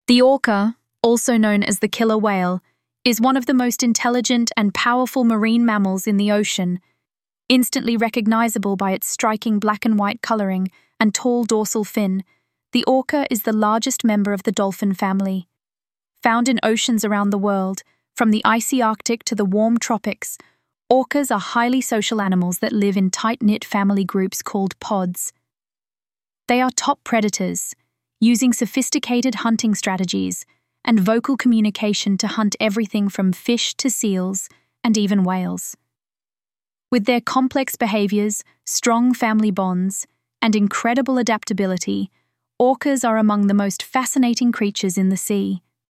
The orca, also known as the killer whale, is one of the most intelligent and powerful marine mammals in the ocean, instantly recognizable by its striking black and white coloring and tall dorsal fin. The orca is the largest member of the dolphin family. Found in oceans around the world, from the icy Arctic to the warm tropics, orcas are highly social animals that live in tight-knit family groups called pods. They are top predators, using sophisticated hunting strategies and vocal communication to hunt everything from fish to seals and even whales. With their complex behaviors, strong family bonds, and incredible adaptability, orcas are among the most fascinating creatures in the sea.